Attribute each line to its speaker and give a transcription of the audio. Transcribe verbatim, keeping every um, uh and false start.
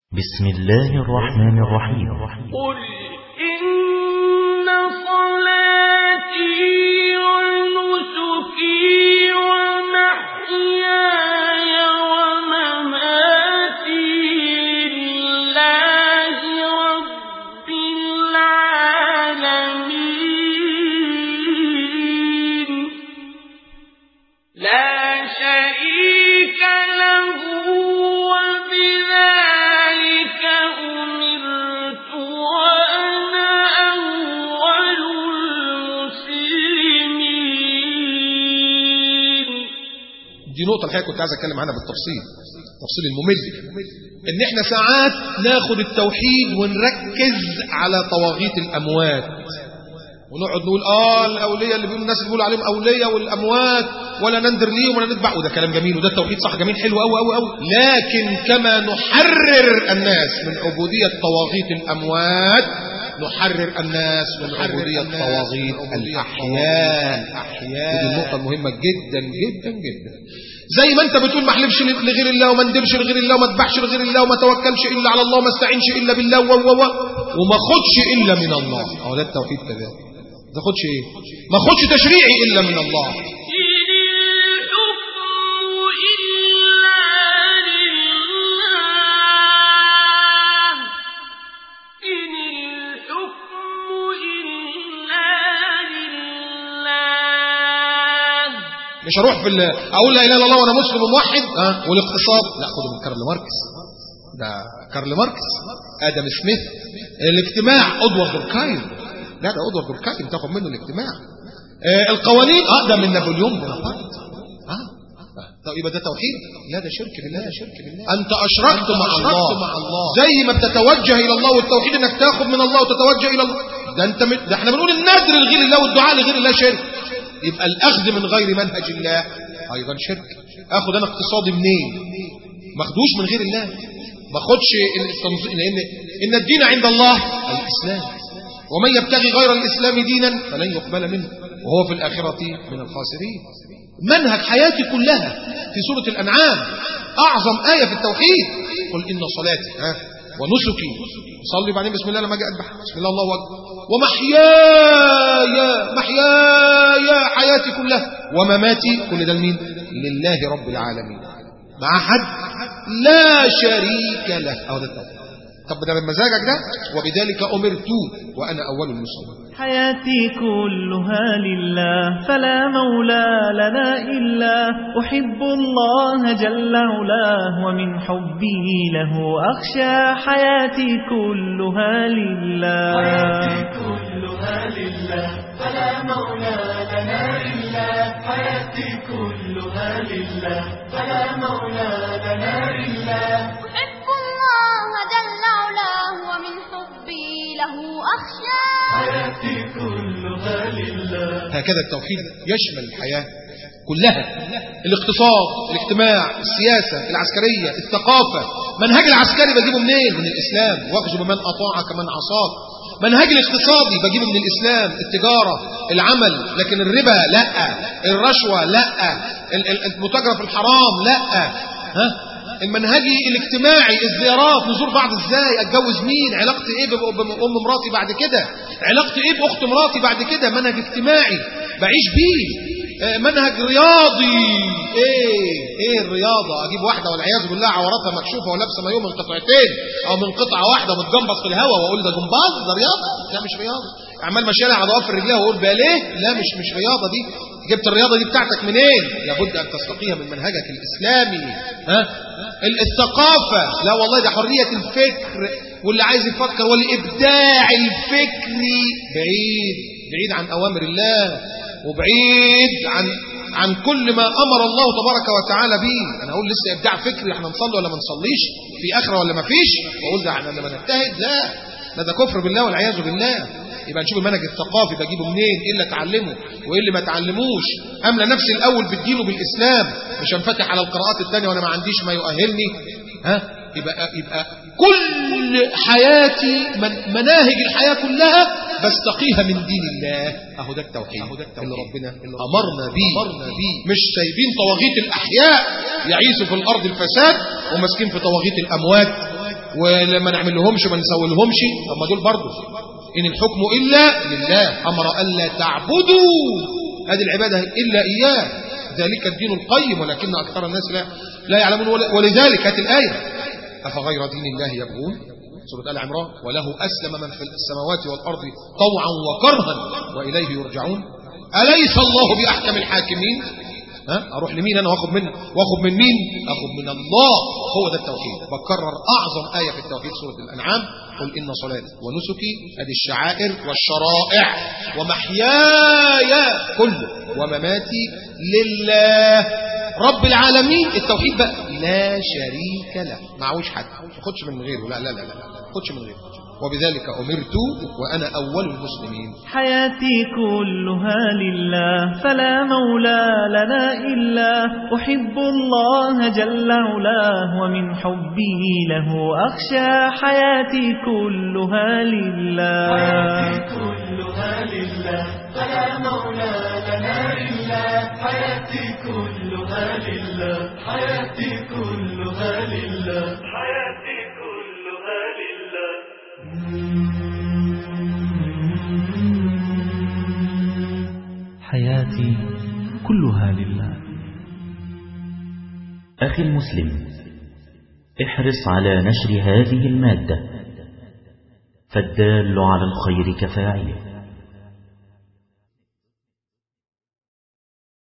Speaker 1: بسم الله الرحمن الرحيم.
Speaker 2: قل إن صلاتي ونسكي ومحياي ومماتي لله رب العالمين لا شريك له
Speaker 3: دي نقطة الحقيقة كنت عايز أتكلم عنها بالتفصيل، التفصيل الممل، إن إحنا ساعات ناخد التوحيد ونركز على طواغيت الأموات ونقعد نقول آه الأولياء اللي بيقولوا الناس اللي بيقولوا عليهم أولياء والأموات ولا نندر ليهم ولا نتبع، وده كلام جميل وده التوحيد صح جميل حلو أوي أوي أوي، لكن كما نحرر الناس من عبودية طواغيت الأموات نحرر الناس من عبودية طواغيت الأحياء. دي النقطة المهمة جدا جدا جدا. زي ما انت بتقول ما احلفش لغير الله وما ندمش لغير الله وما اتبعش لغير الله وما توكلش الا على الله وما استعينش الا بالله و و وما خدش الا من الله. اه ده التوحيد كذلك. ما خدش ايه؟ ما خدش تشريعي الا من الله. مش هروح في اقول لا اله الا الله وانا مسلم وموحد ها والاقتصاد لا خده من كارل ماركس، ده كارل ماركس، ادم سميث. الاجتماع ادوارد دوركايم، لا ده ادوارد دوركايم تاخد منه الاجتماع. آه القوانين اه ده من نابليون بونابرت. اه طب يبقى ده توحيد؟ لا ده شرك بالله. شرك بالله. انت اشركت مع الله. مع الله زي ما بتتوجه الى الله، والتوحيد انك تاخد من الله وتتوجه الى الله. ده انت م... ده احنا بنقول النذر لغير الله والدعاء لغير الله شرك. يبقى الأخذ من غير منهج الله أيضا شرك. أخذ أنا اقتصادي منين؟ ما أخدوش من غير الله، ما أخدش التنظيم، لأن إن الدين عند الله الإسلام، ومن يبتغي غير الإسلام دينا فلن يقبل منه وهو في الآخرة من الخاسرين. منهج حياتي كلها في سورة الأنعام أعظم آية في التوحيد. قل إن صلاتي ها ونسكي صلي بعدين بسم الله لما أجي أذبح بسم الله الله أكبر ومحياي محياي حياتي كلها ومماتي كل ده لمين؟ لله رب العالمين مع حد لا شريك له. أهو ده التوحيد. طب ده من مزاجك ده؟ وبذلك أمرت وأنا أول المسلمين.
Speaker 4: حياتي كلها لله فلا مولى لنا إلا أحب الله جل علاه ومن حبه له أخشى. حياتي كلها لله
Speaker 5: حياتي كلها لله فلا مولى لنا إلا حياتي كلها لله فلا مولى لنا إلا
Speaker 6: أحب الله جل علاه ومن حبي له أخشى.
Speaker 5: حياتي كلها لله.
Speaker 3: هكذا التوحيد يشمل الحياة كلها، الاقتصاد، الاجتماع، السياسة، العسكرية، الثقافة. منهج العسكري بجيبه منين؟ من الإسلام، واخذ بمن أطاعك من عصاك. منهج الاقتصادي بجيبه من الإسلام، التجارة، العمل، لكن الربا لا، الرشوة لا، المتاجرة في الحرام لا. ها المنهجي الاجتماعي الزيارات، نزور بعض ازاي، اتجوز مين، علاقتي ايه بام مراتي بعد كده، علاقتي ايه باخت مراتي بعد كده. منهج اجتماعي بعيش بيه. منهج رياضي، ايه ايه الرياضه؟ اجيب واحده والعياذ بالله عوراتها مكشوفه ولابسه مايوه من قطعتين او من قطعه واحده متجنبص في الهواء واقول ده جمباز، ده رياضه؟ لا مش رياضه. اعمال مشارع على ضوافر رجليها واقول باليه؟ لا مش مش رياضه دي. جبت الرياضه دي بتاعتك منين؟ لابد ان تستقيها من منهجك الاسلامي. ها الثقافه، لا والله ده حريه الفكر، واللي عايز يفكر والابداع الفكري بعيد بعيد عن اوامر الله وبعيد عن عن كل ما امر الله تبارك وتعالى به. انا اقول لسه ابداع فكري، احنا نصلي ولا ما نصليش، في اخره ولا ما فيش، واقول ده احنا لما نجتهد، لا ده ده كفر بالله والعياذ بالله. يبقى نشوف المنهج الثقافي بجيبه منين، ايه اللي اتعلمه وايه اللي ما اتعلموش. املى نفسي الاول بالدين وبالاسلام، مش هنفتح على القراءات الثانيه وانا ما عنديش ما يؤهلني. ها يبقى يبقى كل حياتي من مناهج الحياه كلها بستقيها من دين الله. اهو ده التوحيد اللي ربنا امرنا بيه. مش سايبين طواغيت الاحياء يعيشوا في الارض الفساد وماسكين في طواغيت الاموات ولما نعمل لهمش وما نسوي لهمش، طب ما دول برضه إن الحكم إلا لله، أمر ألا تعبدوا هذه العبادة إلا إياه، ذلك الدين القيم ولكن أكثر الناس لا, لا يعلمون. ولذلك هذه الآية أفغير دين الله يبغون، سورة آل عمران، وله أسلم من في السماوات والأرض طوعا وكرها وإليه يرجعون، أليس الله بأحكم الحاكمين؟ ها؟ أروح لمين أنا وأخذ من وأخذ من مين؟ أخذ من الله. هو ده التوحيد. بكرر أعظم آية في التوحيد سورة الأنعام، قل إن صلاتي ونسكي، هذه الشعائر والشرائع، ومحياي كله ومماتي لله رب العالمين. التوحيد بقى لا شريك له، معوش حد، ما خدش من غيره، لا لا لا لا خدش من غيره، وبذلك أمرت وأنا أول المسلمين.
Speaker 4: حياتي كلها لله فلا مولى لنا إلا، أحب الله جل علاه ومن حبه له أخشى. حياتي كلها لله،
Speaker 5: حياتي كلها لله فلا مولى لنا إلا، حياتي كلها لله، حياتي كلها لله، حياتي كلها لله.
Speaker 1: حياتي كلها لله. أخي المسلم، احرص على نشر هذه المادة، فالدال على الخير كفاعله.